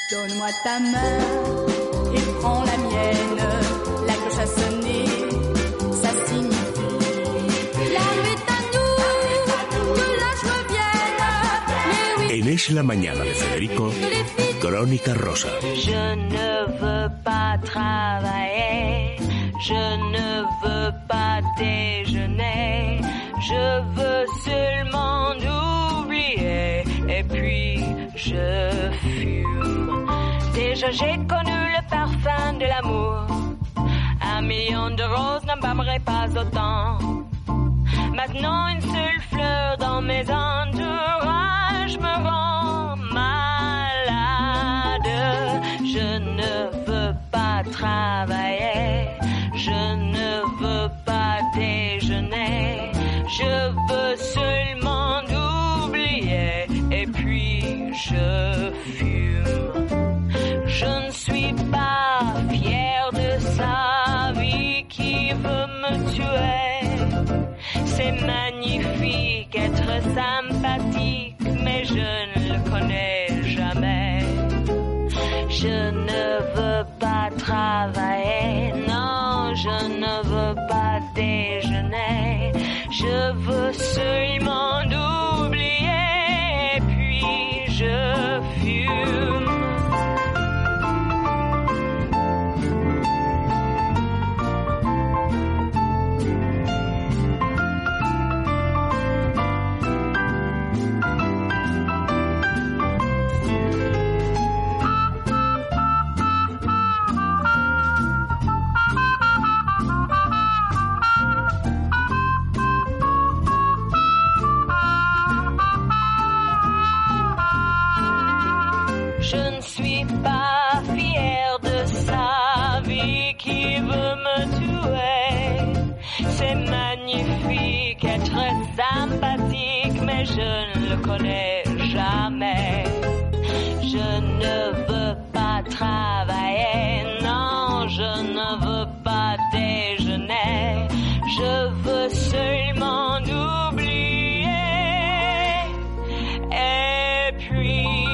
Donne-moi ta main et prends la mienne. La cloche a sonné, ça signifie la nuit à nous, que la joie vienne. En Es la Mañana de Federico, Crónica Rosa. Je ne veux pas travailler, je ne veux pas déjeuner, je veux seulement oublier et puis je fume. Déjà j'ai connu le parfum de l'amour, 1 million de roses n'embaumerait pas autant. Maintenant une seule fleur dans mes entourages me rend malade. Je ne veux pas travailler, je ne veux pas déjeuner, je veux seulement oublier et puis je fume. Je ne suis pas fière de sa vie qui veut me tuer. C'est magnifique être sympathique, mais je ne le connais jamais. Je ne veux pas travailler, non, je ne veux pas déjeuner. Je veux seulement oublier, et puis je fume. Je ne suis pas fière de sa vie qui veut me tuer. C'est magnifique être sympathique, mais je ne le connais jamais. Je ne veux pas travailler, non, je ne veux pas déjeuner. Je veux seulement oublier. Et puis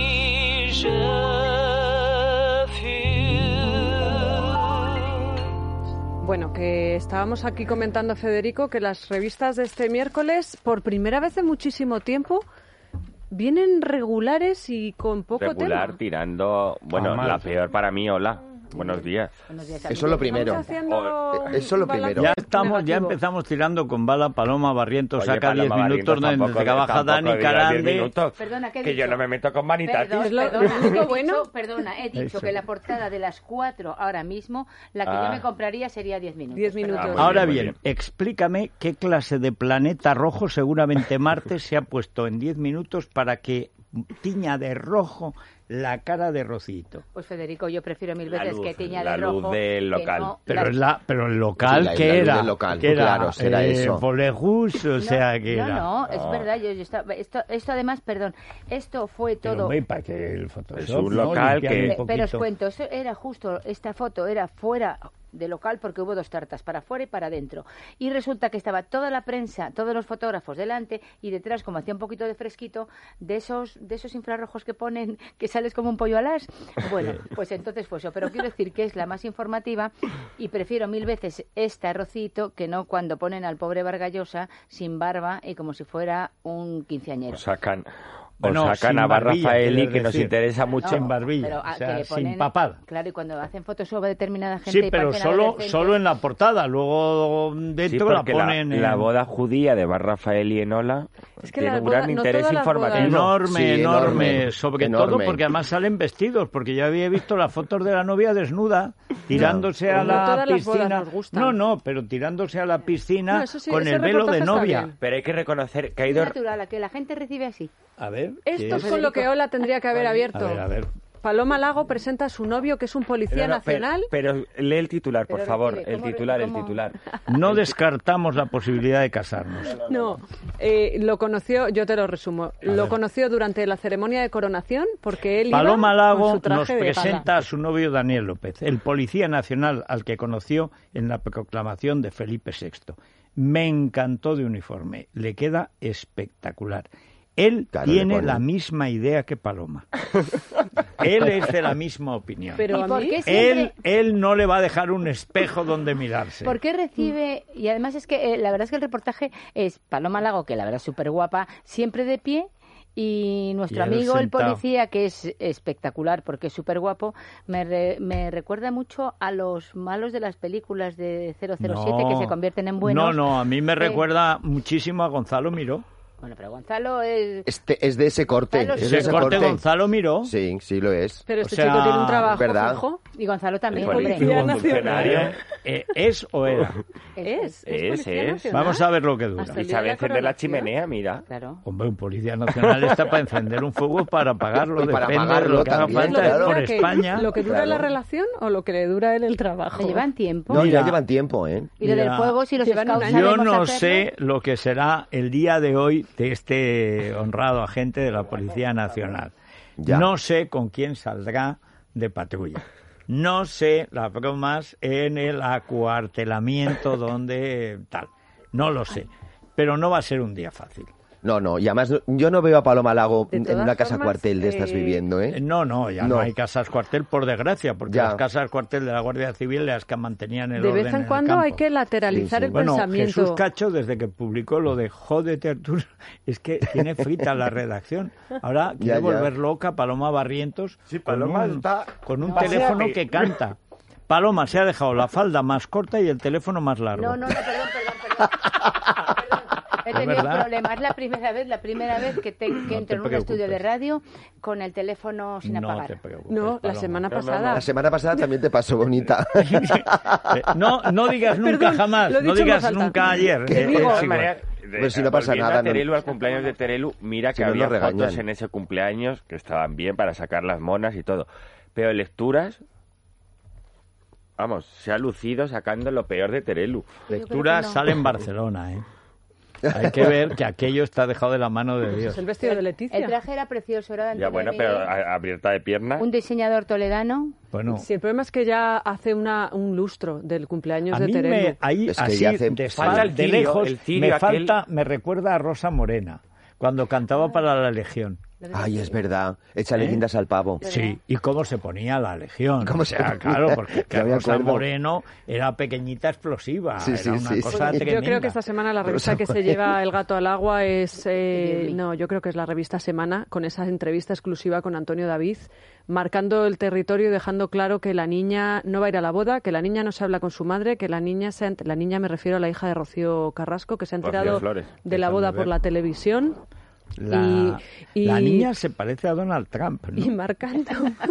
Bueno, que estábamos aquí comentando, Federico, que las revistas de este miércoles, por primera vez en muchísimo tiempo, vienen regulares y con poco regular, tema. Tirando, bueno, la peor para mí, hola. Buenos días. Eso es lo primero. Eso es lo primero. Ya empezamos tirando con Bala, Paloma, Barrientos, saca 10 minutos, donde baja Dani, Carande. Perdona, que yo no me meto con Vanitatis. Perdona, he dicho que la portada de las 4 ahora mismo, la que yo me compraría sería 10 minutos. 10 minutos. Ahora bien, explícame qué clase de planeta rojo, seguramente Marte, se ha puesto en 10 minutos para que tiña de rojo la cara de Rocito. Pues Federico, yo prefiero mil veces que tiña de rojo. La luz del local. No, pero el local, sí, ¿qué era? Local, ¿Qué era? Claro, será eso. Polejus, o sea, que era. No, es verdad. Yo estaba, esto además, perdón, esto fue todo. Pero para que el Photoshop, es un local que. Pero os cuento, eso era justo, esta foto era fuera de local porque hubo 2 tartas, para afuera y para adentro. Y resulta que estaba toda la prensa, todos los fotógrafos delante y detrás, como hacía un poquito de fresquito, de esos infrarrojos que ponen, que sales como un pollo al as. Bueno, pues entonces fue eso. Pero quiero decir que es la más informativa y prefiero 1000 veces este Rocito que no cuando ponen al pobre Vargallosa sin barba y como si fuera un quinceañero. Sacan a Barrafaeli, que nos interesa mucho. En barbilla, pero, o sea, que ponen, sin papada. Claro, y cuando hacen fotos sobre determinada gente... Sí, pero solo en la portada, luego dentro la ponen... La boda judía de Barrafaeli en Ola tiene un gran interés informativo. Enorme, sobre todo porque además salen vestidos, porque yo había visto las fotos de la novia desnuda, tirándose a la piscina. No, pero tirándose a la piscina con el velo de novia. Pero hay que reconocer que ha Es ido... natural, que la gente recibe así. A ver... Esto es con lo que Ola tendría que haber abierto. A ver. Paloma Lago presenta a su novio, que es un policía nacional. Pero lee el titular, por favor. El titular. No descartamos la posibilidad de casarnos. No, lo conoció, yo te lo resumo. Lo conoció durante la ceremonia de coronación porque él Paloma iba Lago con su traje nos de presenta gala. a su novio Daniel López, el policía nacional al que conoció en la proclamación de Felipe VI. Me encantó de uniforme, le queda espectacular. Él tiene la misma idea que Paloma. Él es de la misma opinión. Pero ¿por qué siempre... él no le va a dejar un espejo donde mirarse. ¿Por qué recibe? Y además es que la verdad es que el reportaje es Paloma Lago, que la verdad es súper guapa, siempre de pie. Y nuestro amigo el policía, que es espectacular porque es súper guapo, me recuerda mucho a los malos de las películas de 007 que se convierten en buenos. No, a mí me recuerda muchísimo a Gonzalo Miró. Bueno, pero Gonzalo es... Es de ese corte. ¿Ese corte Gonzalo Miró? Sí, sí lo es. Pero este chico tiene un trabajo, ¿verdad? fijo. Y Gonzalo también. Policía Nacional. ¿Es o era? Es. Vamos a ver lo que dura. Y sabe encender la chimenea, mira. Claro. Hombre, un policía nacional está para encender un fuego, para apagarlo. Y para depende apagarlo de lo que haga también, falta claro. por España. ¿Lo que dura la relación o lo que le dura a él el trabajo? ¿Se llevan tiempo? No, ya llevan tiempo, ¿eh? Y lo del fuego, si los scouts yo no sé lo que será el día de hoy de este honrado agente de la Policía Nacional. Ya. No sé con quién saldrá de patrulla. No sé las bromas en el acuartelamiento donde tal. No lo sé. Pero no va a ser un día fácil. No, y además yo no veo a Paloma Lago De en todas una casa formas, cuartel de estas viviendo, ¿eh? No, no hay casas cuartel, por desgracia, porque Ya. las casas cuartel de la Guardia Civil las que mantenían el De orden vez en el cuando campo. hay que lateralizar Sí, sí. el Bueno, pensamiento. Jesús Cacho, desde que publicó lo de Jódete Arturo, es que tiene frita la redacción. Ahora quiere Ya. volver loca Paloma Barrientos Paloma está... con un Paséate. teléfono que canta. Paloma se ha dejado la falda más corta y el teléfono más largo. No, perdón. He tenido verdad? problemas. Es la primera vez que entro en un estudio de radio con el teléfono sin No apagar. te preocupes, No, la Paloma. semana pasada. La semana pasada también te pasó, bonita. No digas nunca Perdón, jamás, lo he no dicho en digas voz alta. nunca ayer. ¿Qué digo? Es igual. Pues si no pasa Volviendo nada, a ¿no? Terelu, al cumpleaños de Terelu, mira que Si no había nos regañan. fotos en ese cumpleaños que estaban bien para sacar las monas y todo. Pero lecturas, vamos, se ha lucido sacando lo peor de Terelu. Lectura sale en Barcelona, ¿eh? Hay que ver que aquello está dejado de la mano de Dios. Es el vestido de Leticia. El traje era precioso, era de Ya Antonio bueno, Miguel, pero abierta de piernas. un diseñador toledano. Bueno, Sí, el problema es que ya hace un lustro del cumpleaños a de mí Terelu. ahí Es que así ya hace- de, falta el de cirio, lejos el cirio aquel. me recuerda a Rosa Morena cuando cantaba para la Legión. Ay, es verdad. Échale guindas al pavo. Sí, y cómo se ponía la Legión. ¿Cómo O se sea, ponía? claro, porque Ya me Rosa acuerdo. Moreno era pequeñita explosiva, Sí, sí, era una sí, cosa sí. tremenda. Yo creo que esta semana la revista que se lleva El gato al agua es... no, yo creo que es la revista Semana, con esa entrevista exclusiva con Antonio David, marcando el territorio y dejando claro que la niña no va a ir a la boda, que la niña no se habla con su madre, que la niña me refiero a la hija de Rocío Carrasco, que se ha Rocío enterado Flores. de la Déjame boda ver. por la televisión. La niña se parece a Donald Trump, ¿no? Y marcando,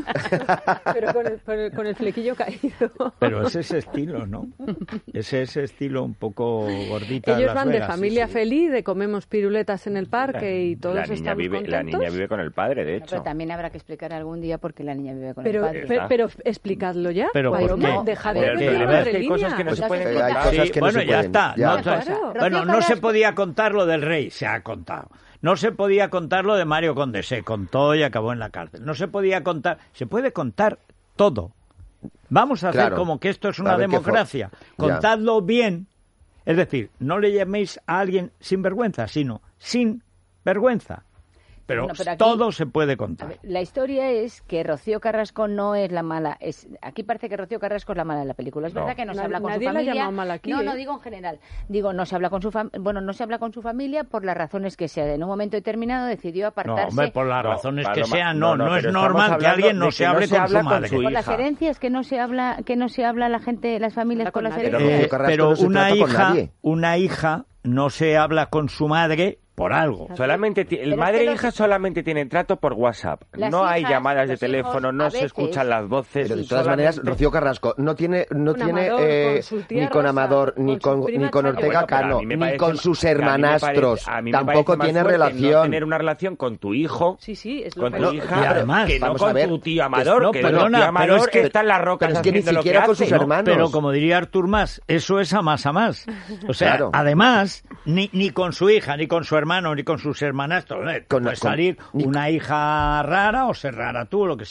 pero con el flequillo caído. Pero es ese estilo, ¿no? Es ese estilo un poco gordita. Ellos Las van de Vegas, familia sí. feliz, de comemos piruletas en el parque y todos la niña estamos vive, contentos. La niña vive con el padre, de hecho. Pero también habrá que explicar algún día por qué la niña vive con Pero, el padre. pero explicadlo ya. Pero ¿por Paloma, qué? dejad de Porque meterlo la verdad es entre que hay cosas que no líneas. se pueden Hay contar. cosas que no bueno, se ya pueden. está. Ya. No, Claro. bueno, Rocío no se Carrasco- podía contar lo del rey, se ha contado. No se podía contar lo de Mario Conde, se contó y acabó en la cárcel. No se podía contar, se puede contar todo. Vamos a hacer Claro. como que esto es A una ver qué democracia. Ya. Contadlo bien. Es decir, no le llaméis a alguien sin vergüenza, sino sin vergüenza. Pero, Bueno, pero aquí- todo se puede contar. La historia es que Rocío Carrasco no es la mala. Aquí parece que Rocío Carrasco es la mala de la película. Es No. verdad que no se habla con su Nadie la ha familia. llamado mala aquí, no, ¿eh? no digo en general. Digo, no se habla con su no se habla con su familia por las razones que sea. En un momento determinado decidió No, apartarse. hombre, por las No, razones que Paloma, sean, no, no pero es estamos normal que hablando alguien no de se que hable se con habla su con madre. su Por las hija. herencias que no se habla la gente, las familias Habla con con las nadie. herencias. Rocío Carrasco Pero no se trata con nadie. una hija no se habla con su madre por algo. Solamente Pero el es madre que e los- hija solamente tienen trato por WhatsApp. Las No hay hijas, llamadas de los teléfono, hijos, no a se veces- escuchan las voces. Pero de todas solamente- maneras, Rocío Carrasco no tiene Amador, con su tía ni con Rosa, Amador, ni con su con, prima ni con Chaya. Ortega Bueno, pero a Cano, mí me ni parece con ma- sus que a mí me hermanastros. parece- a mí me Tampoco parece más tiene fuerte relación. No tener una relación con tu hijo, Sí, sí, es lo con tu peor. hija, Y además, que no vamos a con ver, tu tío Amador, no, que perdona, el tío pero Amador es que- está en las rocas pero es que ni haciendo lo siquiera que con sus hace. hermanos. Pero como diría Artur Mas, eso es a más a más. O sea, Claro. además, ni con su hija, ni con su hermano, ni con sus hermanastros. Puede salir ni- una hija rara o ser rara tú o lo que sea.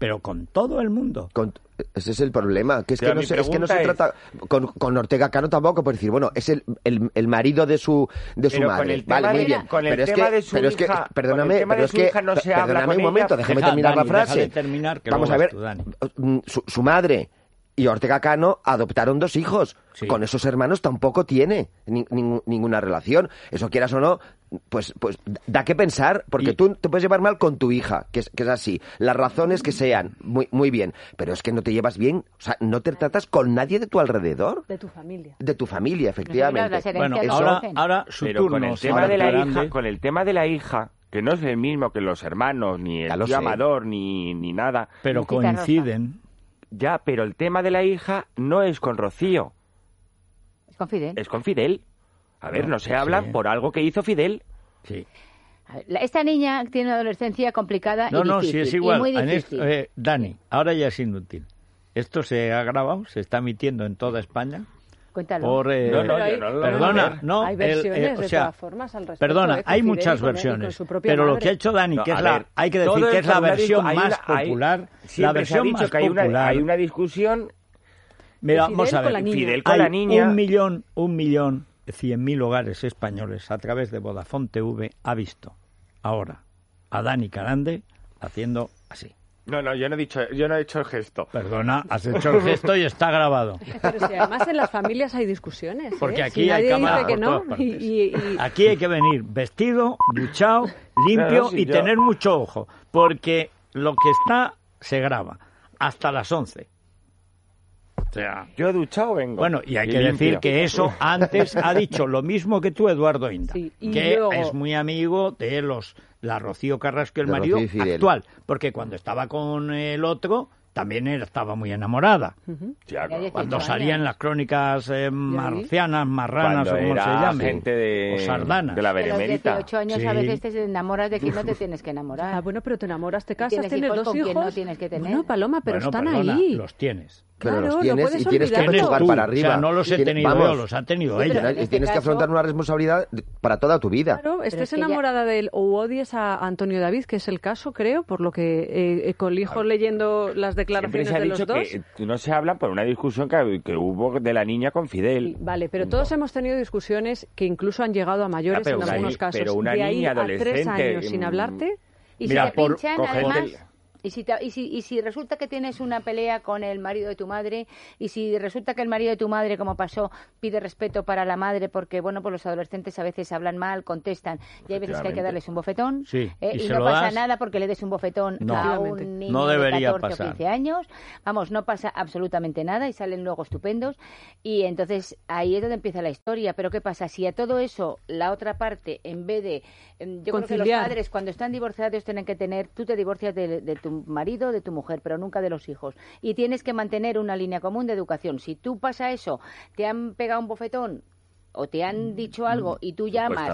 pero con todo el mundo. Ese es el problema, que es que no se trata con Ortega Cano tampoco, por decir, bueno, es el marido de su madre. Vale, muy bien. Pero es que, perdóname un momento, déjame terminar la frase. Vamos a ver, su madre y Ortega Cano adoptaron 2 hijos. Sí. Con esos hermanos tampoco tiene ninguna relación. Eso, quieras o no, pues da que pensar, porque tú te puedes llevar mal con tu hija, que es así. Las razones que sean, muy bien, pero es que no te llevas bien, o sea, no te tratas con nadie de tu alrededor. De tu familia. De tu familia, efectivamente. Bueno, ahora su turno. Con el tema de la hija, que no es el mismo que los hermanos, ni el tío Amador, ni nada. Pero coinciden. Ya, pero el tema de la hija no es con Rocío. Es con Fidel. Es con Fidel. A ver, no se habla por algo que hizo Fidel. Sí. Esta niña tiene una adolescencia complicada y difícil. No, sí, es igual. Muy difícil. Dani, ahora ya es inútil. Esto se ha grabado, se está emitiendo en toda España. Cuéntalo. Hay versiones de todas formas al respecto. Perdona, hay muchas versiones. Pero lo que ha hecho Dani, que es hay que decir que es la versión más popular. La versión más popular. Hay una discusión. Mira, vamos a ver. Fidel con la niña. 1.100.000 hogares españoles a través de Vodafone TV ha visto ahora a Dani Carande haciendo así. No, yo no he hecho el gesto. Perdona, has hecho el gesto y está grabado. Pero si además en las familias hay discusiones. Porque aquí hay cámaras por todas partes. Aquí hay que venir vestido, duchado, limpio y tener mucho ojo. Porque lo que está se graba hasta las 11. O sea, yo he duchado, vengo. Bueno, y hay que decir que eso antes ha dicho lo mismo que tú, Eduardo Inda, que luego es muy amigo de la Rocío Carrasco, el marido actual, porque cuando estaba con el otro también estaba muy enamorada. Cuando salía en las crónicas marcianas, marranas o como se llame, gente o sardanas. De la Benemérita. A los 18 años a veces te enamoras de quien no te tienes que enamorar. Ah, bueno, pero te enamoras, te casas, tienes 2 hijos. No tienes que tener. Bueno, Paloma, pero están ahí. Los tienes. Pero los tienes y tienes que jugar para arriba. O sea, no los he tenido yo, los ha tenido ella. Y tienes que afrontar una responsabilidad para toda tu vida. Claro, estés enamorada de él o odies a Antonio David, que es el caso, creo, por lo que con el hijo leyendo las declaraciones de los dos. Que no se habla por una discusión que hubo de la niña con Fidel. Vale, pero todos hemos tenido discusiones que incluso han llegado a mayores en algunos casos. Pero una niña adolescente... a 3 años sin hablarte... Y si te pinchan, además... Y si resulta que tienes una pelea con el marido de tu madre, y si resulta que el marido de tu madre, como pasó, pide respeto para la madre, porque, bueno, pues los adolescentes a veces hablan mal, contestan, y hay veces que hay que darles un bofetón, y no pasa nada porque le des un bofetón a un niño de 14 o 15 años. Vamos, no pasa absolutamente nada y salen luego estupendos. Y entonces ahí es donde empieza la historia. Pero ¿qué pasa? Si a todo eso la otra parte, en vez de... Yo creo que los padres, cuando están divorciados, tienen que tener... Tú te divorcias de tu marido, de tu mujer, pero nunca de los hijos. Y tienes que mantener una línea común de educación. Si tú pasa eso, te han pegado un bofetón o te han dicho algo y tú llamas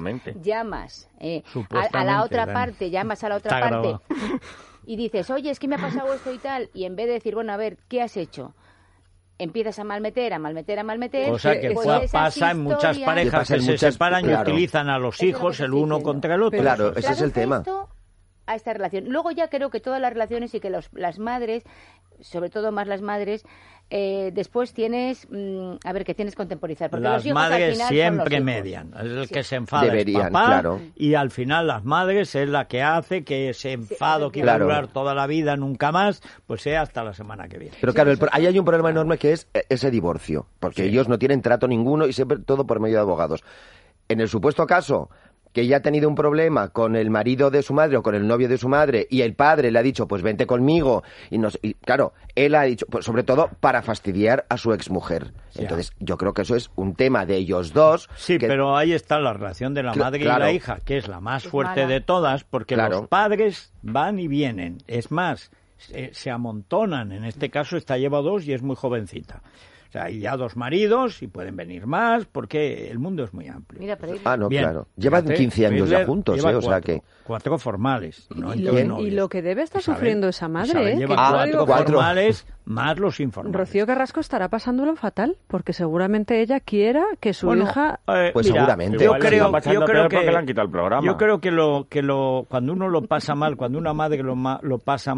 a la otra parte, llamas a la otra parte y dices, oye, es que me ha pasado esto y tal, y en vez de decir, bueno, a ver, ¿qué has hecho?, empiezas a malmeter. Cosa que pasa en muchas parejas que se separan y utilizan a los hijos el uno contra el otro. Claro, ese es el tema. A esta relación. Luego ya creo que todas las relaciones y que las madres, sobre todo más las madres, después tienes, que tienes que contemporizar. Porque las los hijos, madres al final, siempre median. Es el que se enfada Deberían, es papá, claro. Y al final las madres es la que hace que ese enfado que iba a durar toda la vida, nunca más, pues sea hasta la semana que viene. Pero claro, ahí hay un problema enorme que es ese divorcio, porque ellos no tienen trato ninguno y siempre todo por medio de abogados. En el supuesto caso que ya ha tenido un problema con el marido de su madre o con el novio de su madre y el padre le ha dicho, pues vente conmigo, y claro, él ha dicho, pues sobre todo para fastidiar a su exmujer. Entonces, yo creo que eso es un tema de ellos dos. Sí, pero ahí está la relación de la madre y la hija, que es la más fuerte de todas, porque los padres van y vienen. Es más, se amontonan. En este caso, esta lleva 2 y es muy jovencita. O sea, hay ya 2 maridos y pueden venir más porque el mundo es muy amplio. Mira, pero claro. Llevan 15 años ya juntos, o sea que... 4 formales. Y lo que debe estar sufriendo esa madre, lleva 4 formales más los informales. Rocío Carrasco estará pasándolo fatal, porque seguramente ella quiera que su hija... Pues mira, seguramente. Yo creo que le han quitado el programa. Yo creo que cuando uno lo pasa mal, cuando una madre lo pasa mal,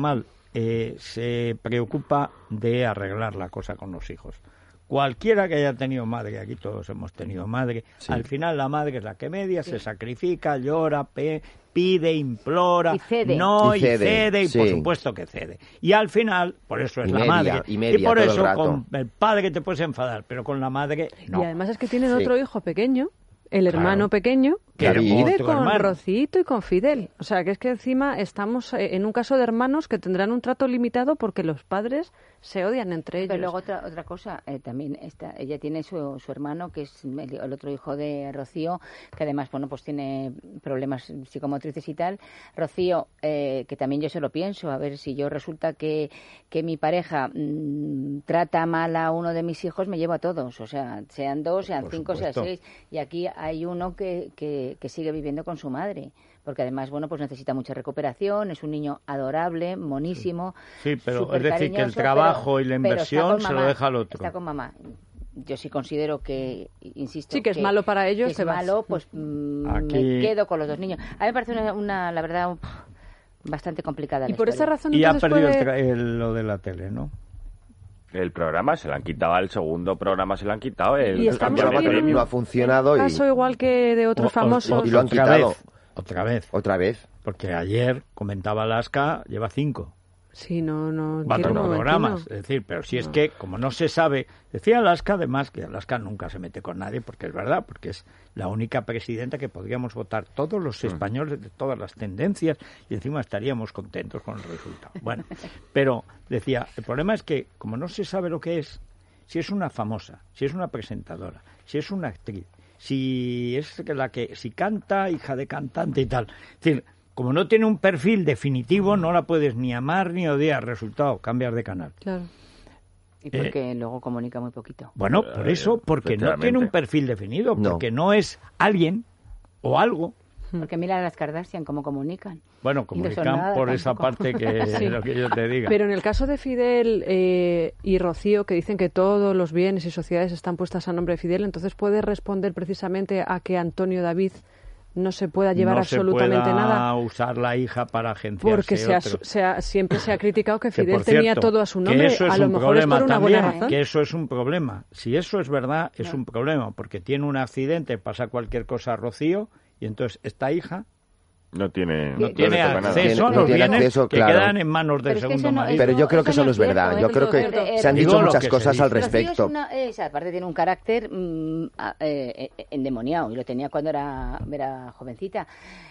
se preocupa de arreglar la cosa con los hijos. Cualquiera que haya tenido madre, aquí todos hemos tenido madre, al final la madre es la que media, se sacrifica, llora, pide, implora, y cede. Y cede, y por supuesto que cede. Y al final, por eso es la madre. Y por eso con el padre te puedes enfadar, pero con la madre no. Y además es que tienen otro hijo pequeño, el hermano pequeño, que vive con Rocito y con Fidel. O sea, que es que encima estamos en un caso de hermanos que tendrán un trato limitado porque los padres se odian entre ellos. Pero luego otra cosa, también ella tiene su hermano, que es el otro hijo de Rocío, que además, bueno, pues tiene problemas psicomotrices y tal. Rocío, que también yo se lo pienso, a ver si yo resulta que mi pareja trata mal a uno de mis hijos, me llevo a todos. O sea, sean 2, sean 5, sean 6. Y aquí hay uno que sigue viviendo con su madre, porque además, bueno, pues necesita mucha recuperación, es un niño adorable, monísimo. Sí, pero es decir, que el trabajo y la inversión se lo deja al otro. Está con mamá. Yo sí considero que, insisto... Sí, que es malo para ellos. Que es malo, pues me quedo con los 2 niños. A mí me parece la verdad, bastante complicada la historia. Esa razón, y ha perdido lo de la tele, ¿no? El programa se lo han quitado, el segundo programa se lo han quitado, el programa no ha funcionado. Caso igual que de otros famosos. Y lo han quitado. Otra vez. Porque ayer comentaba Alaska, lleva 5. Sí, no. 4 programas. Es decir, pero si es que, como no se sabe, decía Alaska además que Alaska nunca se mete con nadie, porque es verdad, porque es la única presidenta que podríamos votar todos los españoles de todas las tendencias y encima estaríamos contentos con el resultado. Bueno, pero decía, el problema es que, como no se sabe lo que es, si es una famosa, si es una presentadora, si es una actriz, si es si canta, hija de cantante y tal, es decir, como no tiene un perfil definitivo, no la puedes ni amar ni odiar. Resultado, cambias de canal. Claro. Y porque luego comunica muy poquito. Bueno, por eso, porque no tiene un perfil definido, porque no es alguien o algo. Porque mira a las Kardashian cómo comunican. Bueno, comunican por esa parte que es lo que yo te diga. Pero en el caso de Fidel y Rocío, que dicen que todos los bienes y sociedades están puestas a nombre de Fidel, entonces puede responder precisamente a que Antonio David no se pueda llevar absolutamente nada. No se pueda usar la hija para agenciarse. Porque siempre se ha criticado que Fidel tenía todo a su nombre. Que eso es a lo un mejor problema es por una también, buena razón. que eso es un problema. Si eso es verdad, es un problema, porque tiene un accidente, pasa cualquier cosa a Rocío, y entonces esta hija no tiene acceso a los bienes que quedan en manos del segundo marido. Pero yo creo que eso no es verdad. Yo creo que se han dicho muchas cosas al respecto. Aparte tiene un carácter endemoniado, y lo tenía cuando era jovencita.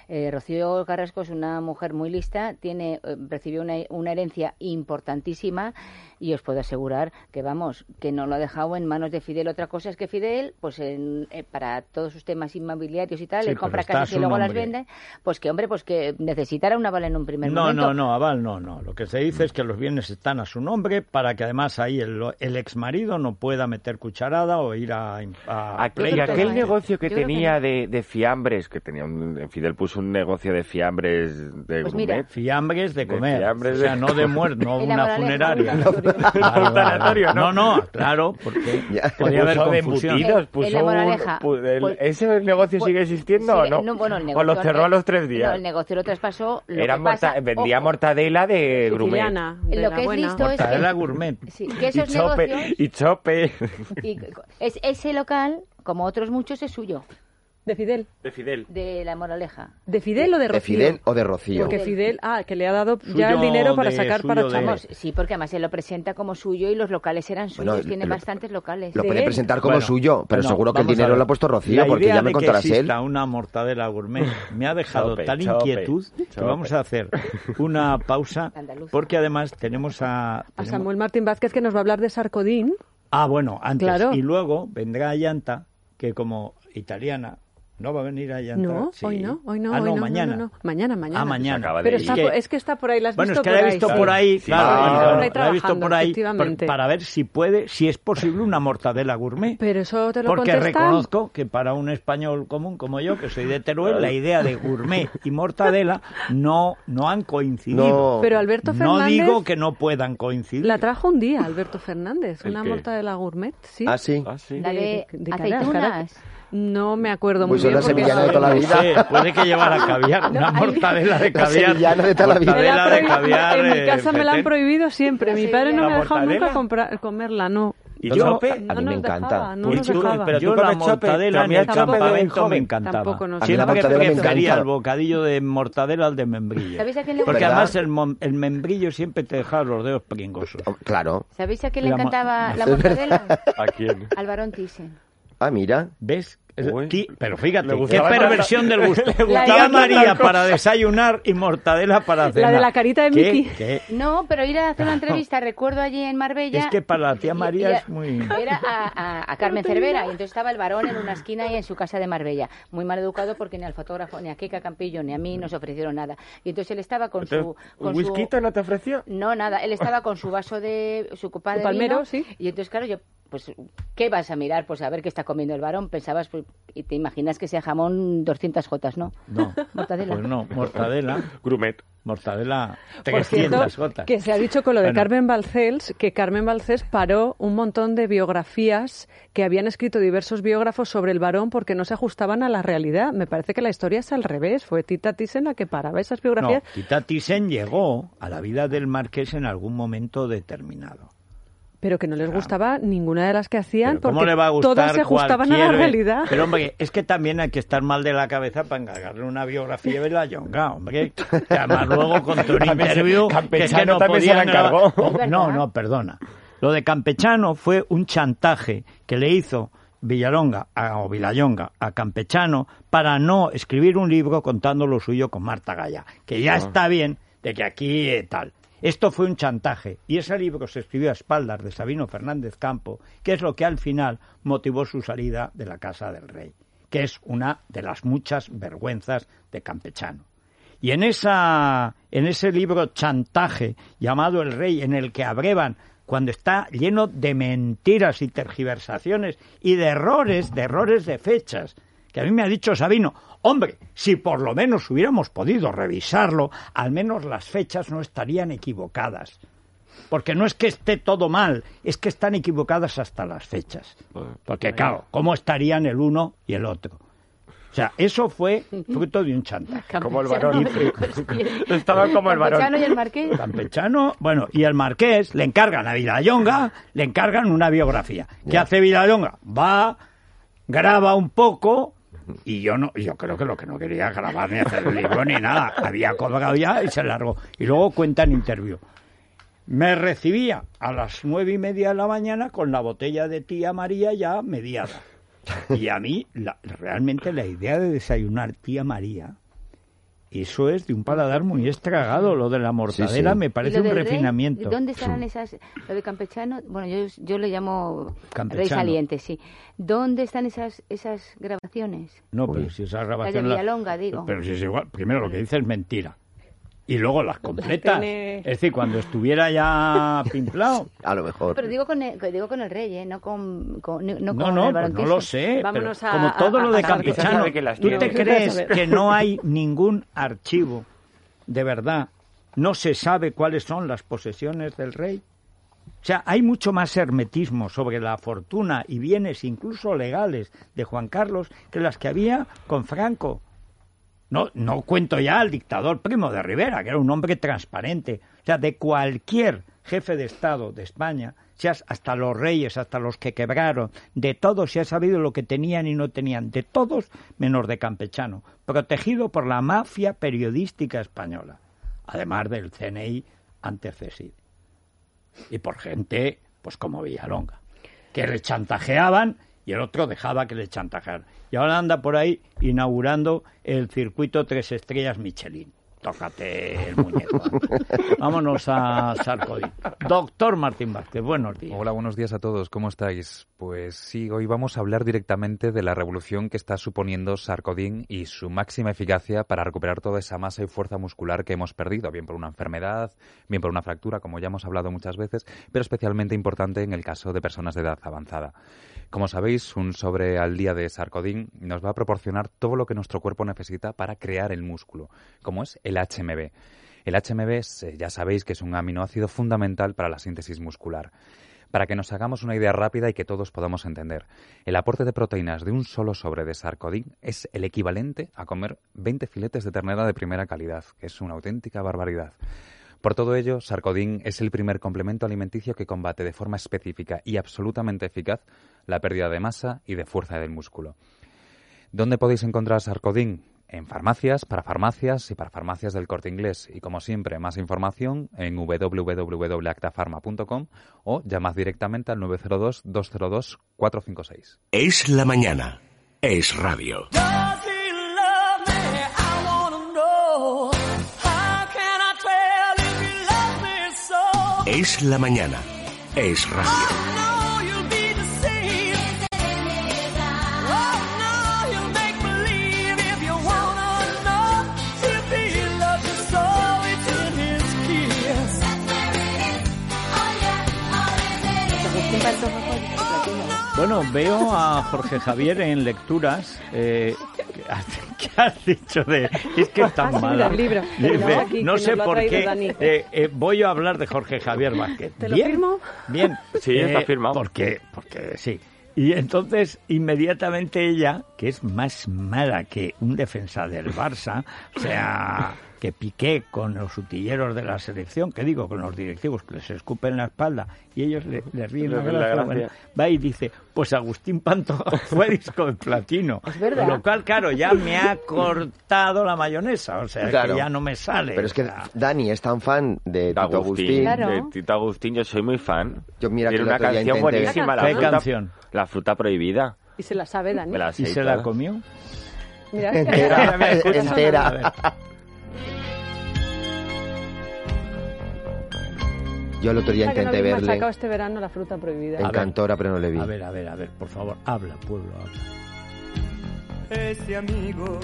Rocío Carrasco es una mujer muy lista, recibió una herencia importantísima, y os puedo asegurar que que no lo ha dejado en manos de Fidel. Otra cosa es que Fidel, pues para todos sus temas inmobiliarios y tal, él compra casas y luego las vende, pues que necesitara un aval en un primer momento. No, aval no. Lo que se dice es que los bienes están a su nombre para que además ahí el exmarido no pueda meter cucharada o ir a aquel negocio que tenía de fiambres, que tenía Fidel puso un negocio de fiambres de pues gourmet. Fiambres de comer, o sea, no de muerte, no una funeraria. No, claro, porque podía haber confusión. ¿Ese negocio sigue existiendo o no? ¿O lo cerró a los 3 días? No, el negocio lo traspasó. Vendía mortadela de gourmet. Lo que es listo es mortadela gourmet. Sí, que esos negocios... Y chope. Ese local, como otros muchos, es suyo. ¿De Fidel? De La Moraleja. ¿De Fidel o de Rocío? ¿De Fidel o de Rocío? Porque Fidel, que le ha dado ya el dinero para sacar para Chamos. Sí, porque además se lo presenta como suyo y los locales eran suyos. Tiene bastantes locales. Lo puede presentar como suyo, pero seguro que el dinero lo ha puesto Rocío, porque ya me contarás él. La idea de que exista una mortadela gourmet me ha dejado tal inquietud que vamos a hacer una pausa, porque además tenemos a Samuel Martín Vázquez, que nos va a hablar de Sarkodín. Bueno, antes. Claro. Y luego vendrá Ayanta, que como italiana... ¿No va a venir allá? No, sí. Hoy no. Mañana. No. Mañana. Mañana. Pero es que está por ahí, ¿la has visto por ahí? Bueno, es que la he visto por ahí, claro. La he visto por ahí para ver si es posible una mortadela gourmet. Pero eso te lo porque contestan. Reconozco que para un español común como yo, que soy de Teruel, la idea de gourmet y mortadela no han coincidido. No. Pero Alberto Fernández... No digo que no puedan coincidir. La trajo un día Alberto Fernández, una mortadela gourmet, sí. ¿Ah, sí? La de aceitunas. No me acuerdo muy bien. Pues una sevillana de toda la vida. Sí, puede que llevara caviar, una mortadela de caviar. Sevillana de toda la vida. Mortadela de caviar. En mi casa me la han prohibido siempre. Mi padre no me ha dejado nunca comerla, no. ¿Y yo? A mí me encanta. Pero yo la mortadela en el campamento me encantaba. Siempre prefería el bocadillo de mortadela al de membrillo. Porque además el membrillo siempre te dejaba los dedos pringosos. Claro. ¿Sabéis a quién le encantaba la mortadela? ¿A quién? Al Barón Thyssen. Ah, mira. ¿Ves? Pero fíjate, qué perversión del gusto. Tía María para desayunar y mortadela para cenar. La de la carita de Miki. No, pero ir a hacer una entrevista, recuerdo allí en Marbella. Es que para la tía María es muy... Era a Carmen Cervera, y entonces estaba el Barón en una esquina y en su casa de Marbella. Muy mal educado porque ni al fotógrafo, ni a Kika Campillo, ni a mí nos ofrecieron nada. Y entonces él estaba con su... ¿Un whisky no te ofreció? No, nada. Él estaba con su vaso de... su copa de palmero, vino. sí. Y entonces, claro, yo... Pues, ¿qué vas a mirar? Pues a ver qué está comiendo el Barón. Pensabas, pues, y te imaginas que sea jamón 200 jotas, ¿no? No. Mortadela. Pues no, mortadela. Grumet. Mortadela, 300 Por cierto, jotas. Que se ha dicho con lo de Carmen Balcells, que Carmen Balcells paró un montón de biografías que habían escrito diversos biógrafos sobre el Barón porque no se ajustaban a la realidad. Me parece que la historia es al revés. Fue Tita Thyssen la que paraba esas biografías. No, Tita Thyssen llegó a la vida del marqués en algún momento determinado. Pero que no les gustaba ninguna de las que hacían porque ¿cómo le va a gustar todas se ajustaban a la realidad. Pero, hombre, es que también hay que estar mal de la cabeza para encargarle una biografía de la Yonga, hombre. Que además luego con tu interview que es que no podían... No, perdona. Lo de Campechano fue un chantaje que le hizo Villalonga a Campechano para no escribir un libro contando lo suyo con Marta Gaya. Que ya está bien de que aquí tal... Esto fue un chantaje y ese libro se escribió a espaldas de Sabino Fernández Campo, que es lo que al final motivó su salida de la Casa del Rey, que es una de las muchas vergüenzas de Campechano. Y en ese libro chantaje llamado El Rey, en el que abrevan cuando está lleno de mentiras y tergiversaciones y de errores de fechas, que a mí me ha dicho Sabino, hombre, si por lo menos hubiéramos podido revisarlo, al menos las fechas no estarían equivocadas. Porque no es que esté todo mal, es que están equivocadas hasta las fechas. Porque claro, ¿cómo estarían el uno y el otro? O sea, eso fue fruto de un chantaje. Como el Barón. Estaba como el Barón. Campechano y el Marqués. Campechano, bueno, y el Marqués le encargan a Villalonga, le encargan una biografía. ¿Qué hace Villalonga? Va, graba un poco... Y yo creo que lo que no quería grabar ni hacer el libro ni nada. Había colgado ya y se largó. Y luego cuenta en interview. Me recibía a las 9:30 de la mañana con la botella de tía María ya mediada. Y a mí, realmente la idea de desayunar tía María, eso es de un paladar muy estragado. Lo de la mortadela me parece un refinamiento. ¿Dónde estarán esas, lo de Campechano? Bueno, yo le llamo Campechano. Rey Saliente, sí. ¿Dónde están esas grabaciones? No, pero si esas grabaciones... Las de Villalonga, digo. Pero si es igual, primero lo que dice es mentira. Y luego las completas. Es decir, cuando estuviera ya pimplado. A lo mejor. Pero digo con el Rey, no con el pues Barón. No lo sé. Vámonos pero como todo lo de Campechano, ¿tú te crees saber. que no hay ningún archivo de verdad? No se sabe cuáles son las posesiones del Rey. O sea, hay mucho más hermetismo sobre la fortuna y bienes, incluso legales, de Juan Carlos que las que había con Franco. No cuento ya al dictador Primo de Rivera, que era un hombre transparente. O sea, de cualquier jefe de Estado de España, seas hasta los reyes, hasta los que quebraron, de todos se ha sabido lo que tenían y no tenían, de todos menos de Campechano, protegido por la mafia periodística española, además del CNI antecesor. Y por gente, pues como Villalonga, que le chantajeaban y el otro dejaba que le chantajearan. Y ahora anda por ahí inaugurando el circuito 3 estrellas Michelin. Tócate el muñeco. Vámonos a Sarkozy. Doctor Martín Vázquez, buenos días. Hola, buenos días a todos. ¿Cómo estáis? Pues sí, hoy vamos a hablar directamente de la revolución que está suponiendo Sarkozy y su máxima eficacia para recuperar toda esa masa y fuerza muscular que hemos perdido, bien por una enfermedad, bien por una fractura, como ya hemos hablado muchas veces, pero especialmente importante en el caso de personas de edad avanzada. Como sabéis, un sobre al día de Sarkozy nos va a proporcionar todo lo que nuestro cuerpo necesita para crear el músculo, como es el HMB. El HMB ya sabéis que es un aminoácido fundamental para la síntesis muscular. Para que nos hagamos una idea rápida y que todos podamos entender, el aporte de proteínas de un solo sobre de sarcodín es el equivalente a comer 20 filetes de ternera de primera calidad, que es una auténtica barbaridad. Por todo ello, sarcodín es el primer complemento alimenticio que combate de forma específica y absolutamente eficaz la pérdida de masa y de fuerza del músculo. ¿Dónde podéis encontrar sarcodín? En farmacias, para farmacias y para farmacias del Corte Inglés. Y como siempre, más información en www.actafarma.com o llamad directamente al 902-202-456. Es la mañana. Es radio. Es la mañana. Es radio. Bueno, veo a Jorge Javier en lecturas. ¿Qué has dicho de...? Es que es tan mala. Dice, no sé por qué. Voy a hablar de Jorge Javier Vázquez. ¿Te lo firmo? Bien. Sí, está firmado. Porque sí. Y entonces, inmediatamente ella, que es más mala que un defensa del Barça, o sea, que Piqué con los utilleros de la selección, que digo, con los directivos que les escupen la espalda y ellos le ríen la gracia. Bueno, va y dice, pues Agustín Pantoja fue disco de platino. Es verdad. Con lo cual, claro, ya me ha cortado la mayonesa, o sea, claro, que ya no me sale. Pero es que Dani es tan fan de Tito Agustín. Claro. De Tito Agustín, yo soy muy fan. Yo, mira, tiene que una canción buenísima. ¿Qué canción? La fruta prohibida. Y se la sabe, Dani. ¿Y se la comió? Mira, entera. Yo el otro día intenté verle. Me ha sacado este verano La fruta prohibida. En Cantora, pero no le vi. A ver, por favor, habla, pueblo, habla. Ese amigo,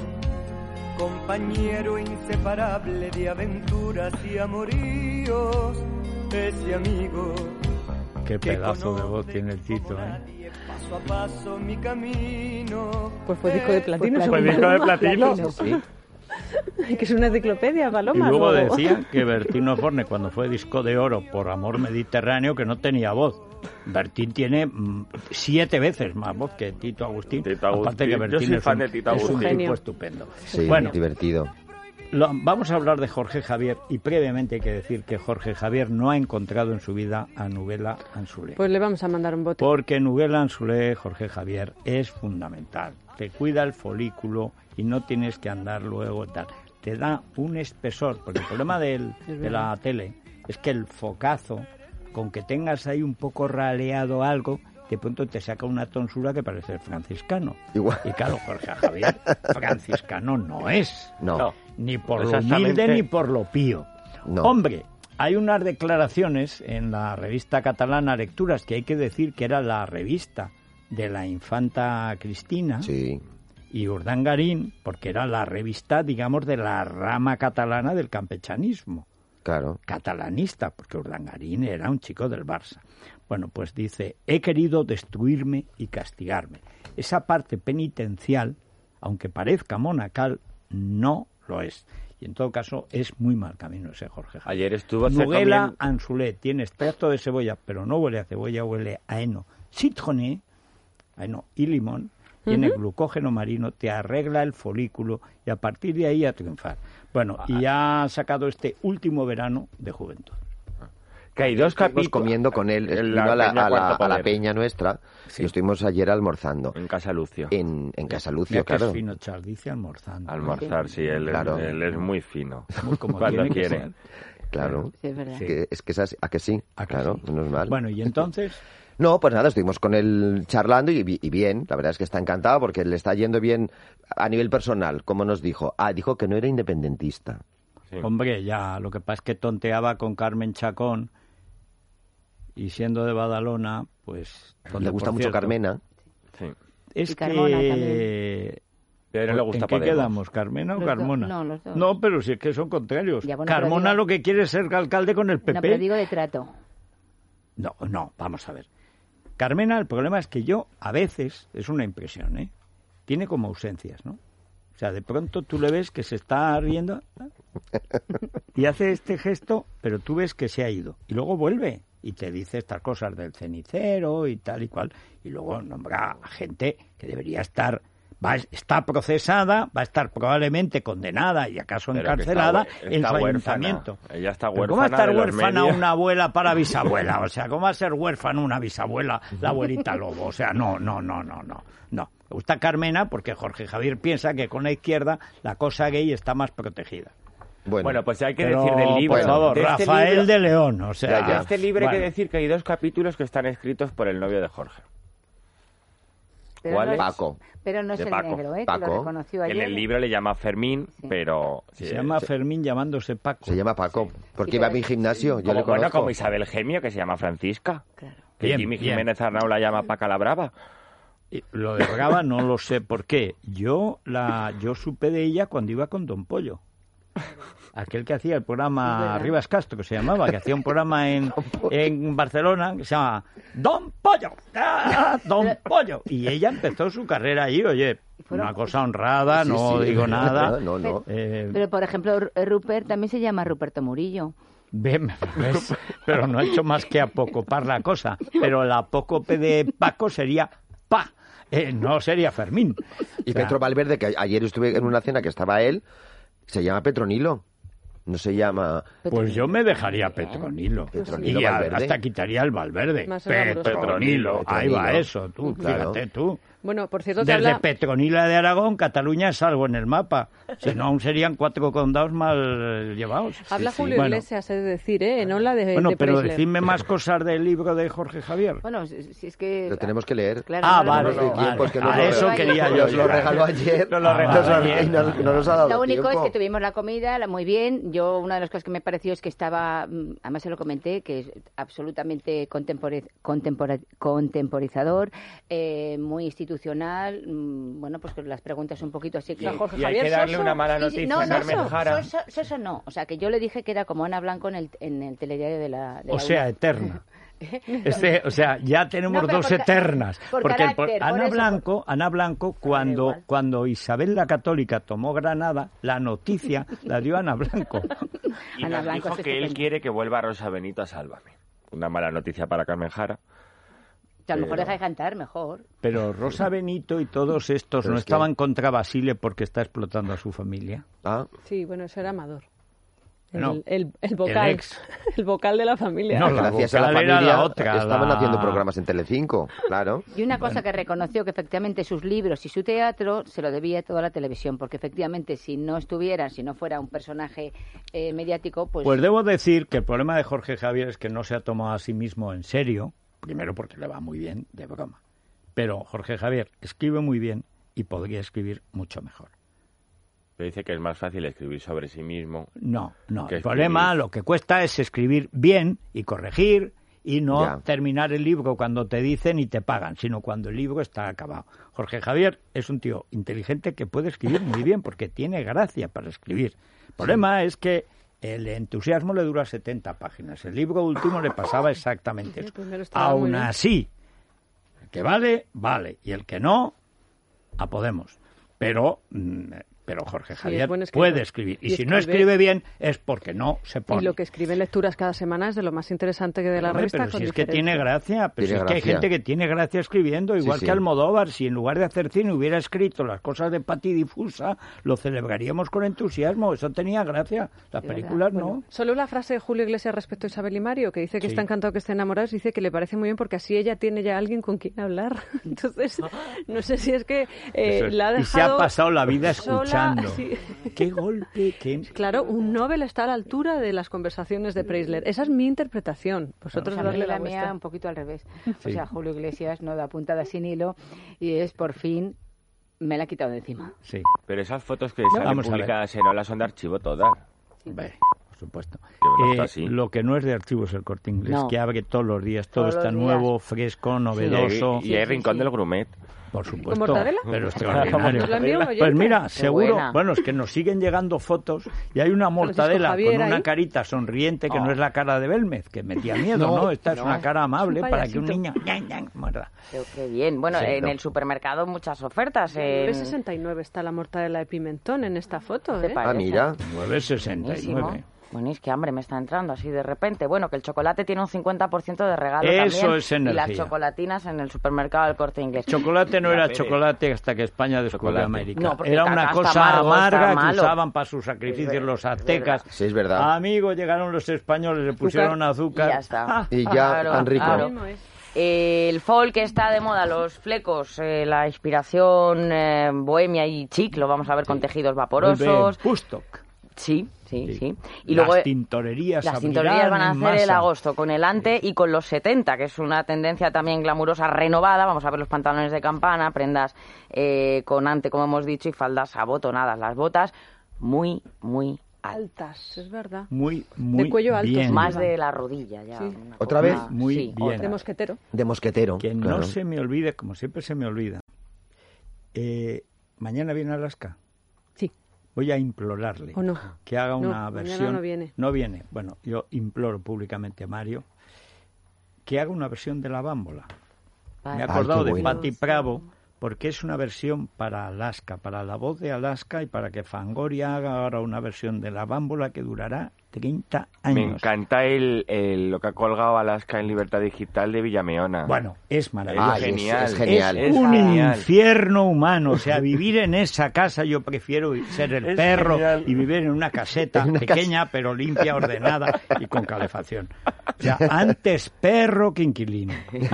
compañero inseparable de aventuras y amoríos, ese amigo. Qué pedazo de voz tiene el Tito, ¿eh? Paso a paso mi camino. Pues fue disco de platino. Fue disco de platino. Sí. Que es una enciclopedia, Paloma. Y luego decían que Bertín Osborne, cuando fue disco de oro por Amor Mediterráneo, que no tenía voz. Bertín tiene 7 veces más voz que Tito Agustín. Aparte que Bertín es un tipo estupendo. Sí, bueno, divertido. Vamos a hablar de Jorge Javier y previamente hay que decir que Jorge Javier no ha encontrado en su vida a Nubela Anzulé. Pues le vamos a mandar un bote. Porque Nubela Anzulé, Jorge Javier, es fundamental. Te cuida el folículo y no tienes que andar luego tal. Te da un espesor, porque el problema de la tele es que el focazo, con que tengas ahí un poco raleado algo, de pronto te saca una tonsura que parece franciscano. Igual. Y claro, Jorge Javier, franciscano no es. No. Ni por lo humilde ni por lo pío. No. Hombre, hay unas declaraciones en la revista catalana Lecturas, que hay que decir que era la revista de la infanta Cristina. Sí. Y Urdangarín, porque era la revista, digamos, de la rama catalana del campechanismo. Claro. Catalanista, porque Urdangarín era un chico del Barça. Bueno, pues dice, he querido destruirme y castigarme. Esa parte penitencial, aunque parezca monacal, no lo es. Y en todo caso, es muy mal camino ese Jorge Javier. Ayer estuvo Nubela Anzulé tiene extracto de cebolla, pero no huele a cebolla, huele a heno. Citronée, heno y limón, tiene glucógeno marino, te arregla el folículo y a partir de ahí a triunfar. Bueno, y ha sacado este último verano de juventud. Que hay 2 capítulos comiendo con él, a la peña nuestra, sí. Y estuvimos ayer almorzando. En Casa Lucio. En Casa Lucio, claro. Es fino, Charles, dice almorzando. Almorzar, sí, él es muy fino. Muy como cuando quiere. Claro. Sí, es verdad. Sí. Es que es ¿a que sí? ¿A que claro, sí? No es mal. Bueno, ¿y entonces? No, pues nada, estuvimos con él charlando y bien, la verdad es que está encantado porque le está yendo bien a nivel personal, como nos dijo. Dijo que no era independentista. Sí. Hombre, ya, lo que pasa es que tonteaba con Carmen Chacón y siendo de Badalona, pues... Le gusta mucho Carmena. Sí. Es y Carmona que... también. Pero no le gusta ¿En qué Podemos. quedamos, Carmena o Carmona? No, los dos. No, pero si es que son contrarios. Ya, bueno, Carmona lo que quiere es ser alcalde con el PP. No, pero digo de trato. No, vamos a ver. Carmena, el problema es que yo, a veces, es una impresión, tiene como ausencias, ¿no? O sea, de pronto tú le ves que se está riendo y hace este gesto, pero tú ves que se ha ido. Y luego vuelve. y te dice estas cosas del cenicero y tal y cual, y luego nombra a gente que debería estar... está procesada, va a estar probablemente condenada y acaso encarcelada en su ayuntamiento. Ella está huérfana. ¿Cómo va a estar huérfana una abuela para bisabuela? O sea, ¿cómo va a ser huérfana una bisabuela, la abuelita Lobo? O sea, no. Me gusta Carmena porque Jorge Javier piensa que con la izquierda la cosa gay está más protegida. Bueno, pues hay que decir del libro. Por favor, Rafael de León, o sea... De este libro hay que decir que hay 2 capítulos que están escritos por el novio de Jorge. ¿Cuál es? Paco. Pero no es el negro, Paco. Que lo reconoció ayer. En el libro le llama Fermín, pero... Se llama Fermín llamándose Paco. Se llama Paco, porque iba a mi gimnasio, yo le conozco. Bueno, como Isabel Gemio, que se llama Francisca. Claro. Que Jimmy Jiménez Arnau la llama Paca la Brava. Lo de Brava no lo sé por qué. Yo supe de ella cuando iba con Don Pollo. Aquel que hacía el programa Rivas Castro, que se llamaba, que hacía un programa en Barcelona que se llama Don Pollo, Don Pollo. Y ella empezó su carrera allí, oye, una cosa honrada, no digo nada. No. Pero, por ejemplo, Rupert también se llama Ruperto Murillo. ¿Ves? Pero no ha hecho más que apocopar la cosa. Pero el apócope de Paco sería Pa. No sería Fermín. Y Petro Valverde, que ayer estuve en una cena que estaba él, se llama Petronilo. No se llama... Pues yo me dejaría Petronilo. Y hasta quitaría el Valverde. Petronilo. Ahí va eso, tú. Claro. Fíjate tú. Bueno, por cierto, desde Petronila de Aragón, Cataluña es algo en el mapa. Si no, aún serían 4 condados mal llevados. Habla Julio Iglesias, es decir, no la de Bueno, pero Preisler. decidme más cosas del libro de Jorge Javier. Bueno, si es que... Lo tenemos que leer. Claro, vale. Eso quería yo. Nos lo regaló ayer. No nos ha dado Lo único tiempo. es que tuvimos la comida, muy bien. Yo, una de las cosas que me pareció es que estaba, además se lo comenté, que es absolutamente contemporizador, muy institucional. Bueno, pues con las preguntas un poquito así. Y hay que darle una mala noticia a Carmen Jara. Eso no. O sea, que yo le dije que era como Ana Blanco en el telediario de la eterna. O sea, ya tenemos 2 eternas. Porque Ana Blanco, cuando Isabel la Católica tomó Granada, la noticia la dio Ana Blanco. Y nos dijo que él quiere que vuelva Rosa Benito a Sálvame. Una mala noticia para Carmen Jara. Que a lo mejor deja de cantar mejor. Pero Rosa Benito y todos estos no estaban contra Basile porque está explotando a su familia. Sí, bueno, eso era Amador. No, el vocal, el vocal de la familia. No, gracias a la familia estaban haciendo programas en Telecinco, claro. Y una cosa que reconoció, que efectivamente sus libros y su teatro se lo debía toda la televisión, porque efectivamente si no fuera un personaje mediático, pues... Pues debo decir que el problema de Jorge Javier es que no se ha tomado a sí mismo en serio, primero porque le va muy bien de broma, pero Jorge Javier escribe muy bien y podría escribir mucho mejor. Pero dice que es más fácil escribir sobre sí mismo. No. El problema, lo que cuesta es escribir bien y corregir y no terminar el libro cuando te dicen y te pagan, sino cuando el libro está acabado. Jorge Javier es un tío inteligente que puede escribir muy bien porque tiene gracia para escribir. El problema es que el entusiasmo le dura 70 páginas. El libro último le pasaba exactamente eso. Aún así, el que vale, y el que no, a Podemos. Pero Jorge Javier puede escribir. Y si no escribe bien es porque no se pone. Y lo que escribe en lecturas cada semana es de lo más interesante que de la revista. Pero si es que tiene gracia. Pero si es que hay gente que tiene gracia escribiendo, igual que Almodóvar. Si en lugar de hacer cine hubiera escrito las cosas de Pati Difusa, lo celebraríamos con entusiasmo. Eso tenía gracia. Las películas no. Solo la frase de Julio Iglesias respecto a Isabel y Mario, que dice que está encantado que estén enamorados, dice que le parece muy bien porque así ella tiene ya alguien con quien hablar. Entonces, no sé si es que la ha dejado... Y se ha pasado la vida escuchando. Sí. ¡Qué golpe! Claro, un Nobel está a la altura de las conversaciones de Preisler. Esa es mi interpretación. Vosotros darle la mía un poquito al revés. Sí. O sea, Julio Iglesias no da puntada sin hilo y es por fin me la ha quitado de encima. Sí. Pero esas fotos que salen publicadas en Ola son de archivo todas. Sí. Por supuesto. Lo que no es de archivo es el Corte Inglés, que abre todos los días. Todo está nuevo, fresco, novedoso. Y hay rincón del gourmet. Por supuesto, ¿Mortadela? Pero extraordinario. Pues mira, seguro, es que nos siguen llegando fotos y hay una mortadela con una carita sonriente que no es la cara de Belmez, que metía miedo, ¿no? Esta es una cara amable para que un niño muerda. Qué bien. Bueno, en el supermercado muchas ofertas. 9,69 está la mortadela de pimentón en esta foto, ¿eh? Mira. 9,69. Bueno, es que hambre me está entrando así de repente. Bueno, que el chocolate tiene un 50% de regalo eso también. Es energía. Y las chocolatinas en el supermercado del Corte Inglés. Chocolate no era chocolate hasta que España descubrió América. No, era una cosa amarga que usaban para sus sacrificios los aztecas. Sí, es verdad. Amigo, llegaron los españoles, le pusieron azúcar. Y ya está. Y ya, tan rico. Claro. El folk está de moda, los flecos, la inspiración bohemia y chic, lo vamos a ver con tejidos vaporosos. Pustock. Sí. Y las luego tintorerías van a hacer el agosto con el ante y con los 70, que es una tendencia también glamurosa renovada. Vamos a ver los pantalones de campana, prendas con ante, como hemos dicho, y faldas abotonadas. Las botas muy altas, es verdad. Muy de cuello alto. Bien. Más de la rodilla ya. Sí. ¿Otra vez? Muy bien. De mosquetero. De mosquetero. Que no se me olvide, como siempre se me olvida. ¿Mañana viene Alaska? Sí. Voy a implorarle que haga una versión. No viene. Bueno, yo imploro públicamente a Mario que haga una versión de La Bámbola. Me he acordado de Patti Bravo, porque es una versión para Alaska, para la voz de Alaska, y para que Fangoria haga ahora una versión de La Bámbola que durará 30 años. Me encanta lo que ha colgado Alaska en Libertad Digital de Villameona. Bueno, es maravilloso. Es genial. Es un infierno humano. O sea, vivir en esa casa, yo prefiero ser el perro y vivir en una caseta pequeña, pero limpia, ordenada y con calefacción. O sea, antes perro que inquilino.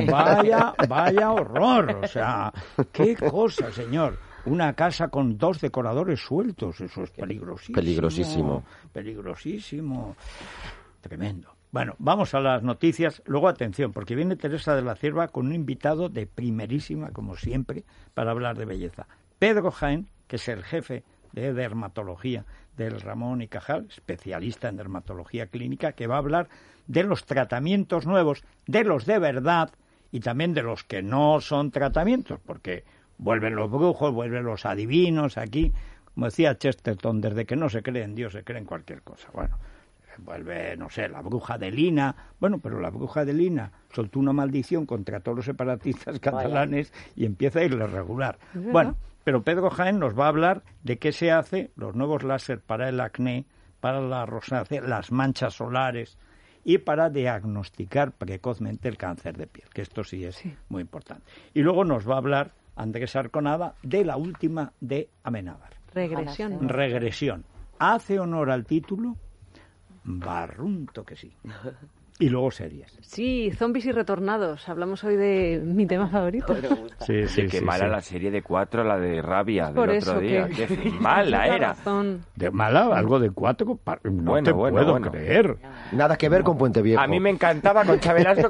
Vaya horror. O sea, qué cosa, señor. Una casa con 2 decoradores sueltos, eso es peligrosísimo. Peligrosísimo. Tremendo. Bueno, vamos a las noticias. Luego, atención, porque viene Teresa de la Cierva con un invitado de primerísima, como siempre, para hablar de belleza. Pedro Jaén, que es el jefe de dermatología del Ramón y Cajal, especialista en dermatología clínica, que va a hablar de los tratamientos nuevos, de los de verdad y también de los que no son tratamientos, porque vuelven los brujos, vuelven los adivinos aquí. Como decía Chesterton, desde que no se cree en Dios, se cree en cualquier cosa. Bueno, vuelve, no sé, la bruja de Lina. Bueno, pero la bruja de Lina soltó una maldición contra todos los separatistas catalanes y empieza a irle regular. Bueno, pero Pedro Jaén nos va a hablar de qué se hace, los nuevos láser para el acné, para la rosácea, las manchas solares y para diagnosticar precozmente el cáncer de piel, que esto sí es muy importante. Y luego nos va a hablar Andrés Arconada de la última de Amenábar. Regresión. ¿Hace honor al título? Barrunto que sí. Y luego series. Sí, zombies y retornados. Hablamos hoy de mi tema favorito. Sí, qué mala la serie de 4, la de Rabia del otro día. Qué mala era. ¿De mala? ¿Algo de 4? No te puedo creer. Nada que ver con Puente Viejo. A mí me encantaba Concha Velasco,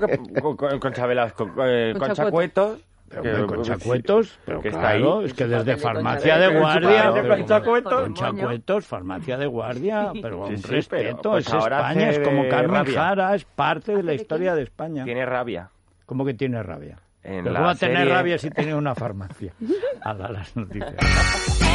Concha Cuetos. Pero Concha Cuetos, pero claro, es que desde farmacia de guardia, Concha Cuetos, farmacia de guardia, pero un respeto, es España, es como Carmen Jara, es parte de la historia de España. Tiene rabia. ¿Cómo que tiene rabia? ¿Cómo va a tener rabia si tiene una farmacia? A las noticias.